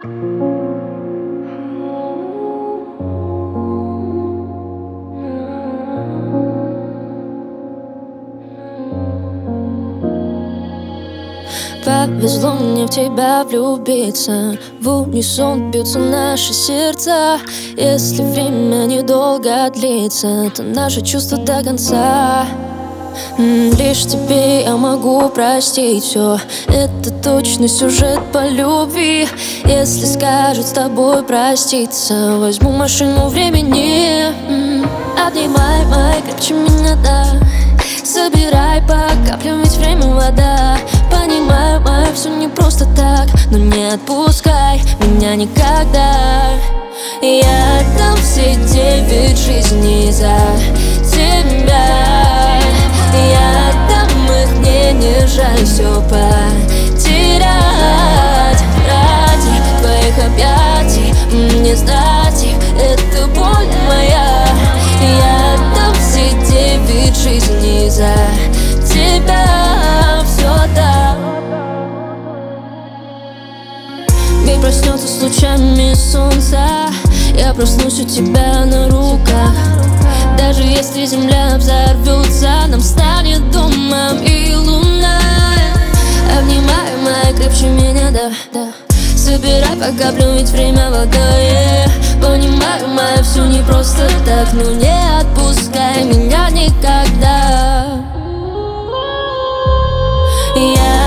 Повезло мне в тебя влюбиться. В унисон бьются наши сердца. Если время недолго длится, то наши чувства до конца. Лишь тебе я могу простить все. Это точно сюжет по любви. Если скажут с тобой проститься, возьму машину времени. Обнимай, май, крепче меня, да. Собирай по каплям, ведь время вода. Понимаю, май, все не просто так, но не отпускай меня никогда. Я отдам все 9 жизней за тебя. Я отдам их, мне не жаль все потерять. Ради твоих объятий мне сдать их, это боль моя. Я отдам все 9 жизней за тебя, все да. Мир проснется с лучами солнца. Я проснусь у тебя на руках. Даже если земля взорвется, нам станет домом и луна. Обнимай, моя, крепче меня, да. Собирай по каплям, ведь время вода, Понимаю, моя, все не просто так, но не отпускай меня никогда. Я